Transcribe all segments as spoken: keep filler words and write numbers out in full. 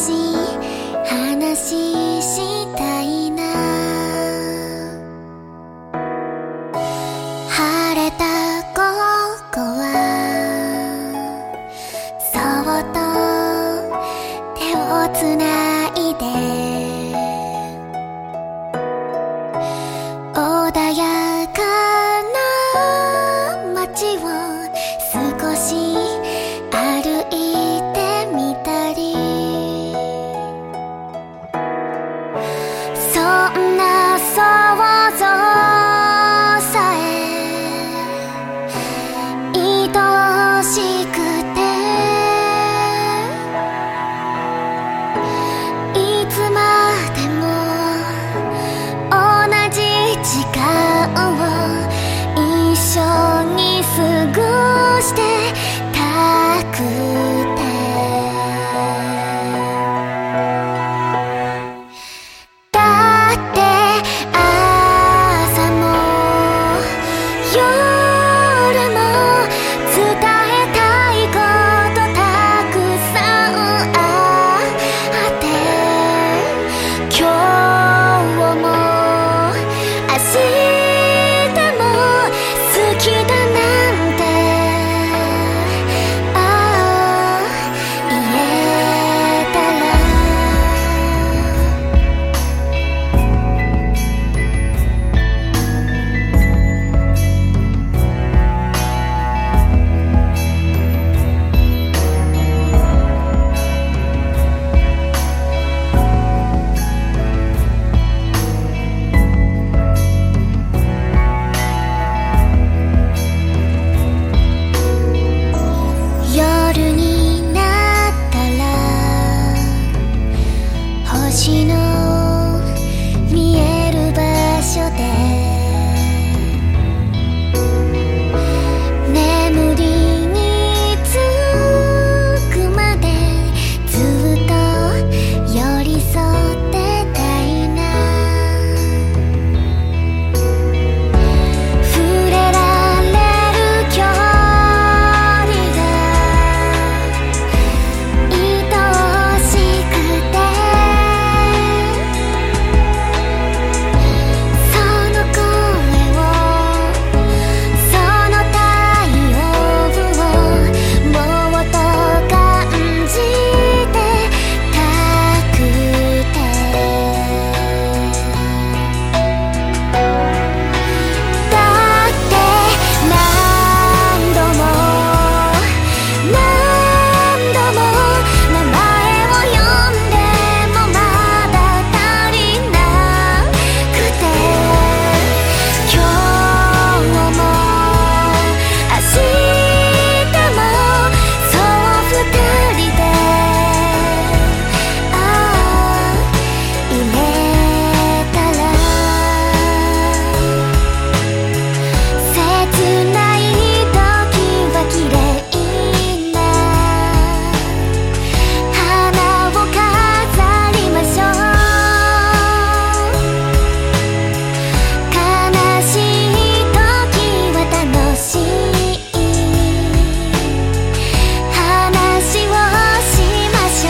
し話したいな。晴れた午後はそっと手をつないで穏やかな街を少し歩いてみたり、そんな想像さえ愛しくて、いつまでも同じ時間を一緒に過ごしてたくて、だって朝も夜も伝えたいことたくさんあって、今日も明日も好きだなんてああ言えたら、夜になったら星の見える場所で眠りにつくまでずっと寄り添ってたいな。触れられる距離が愛しくて、その声をその太陽をもっと感じてたくて、だって何度も何度も名前を呼んでもまだ足りなくて、今日も明日もそう二人でああ言えたら、切ない時は綺麗な花を飾りましょう。悲しい時は楽しい話をしましょ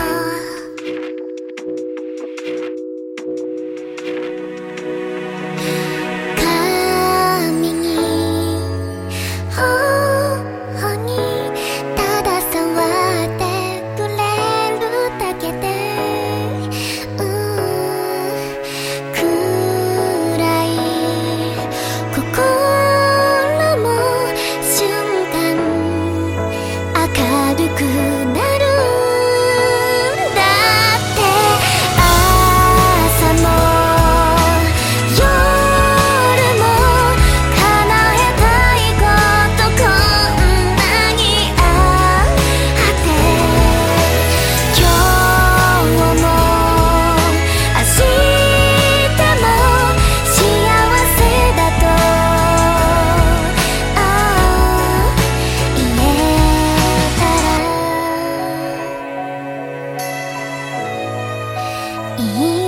う。髪に頬にただ触ってくれるだけで、うん暗い心も瞬間明るくなる。だって朝も夜も叶えたいことこんなにあって、今日も明日も幸せだとああ言えたらいい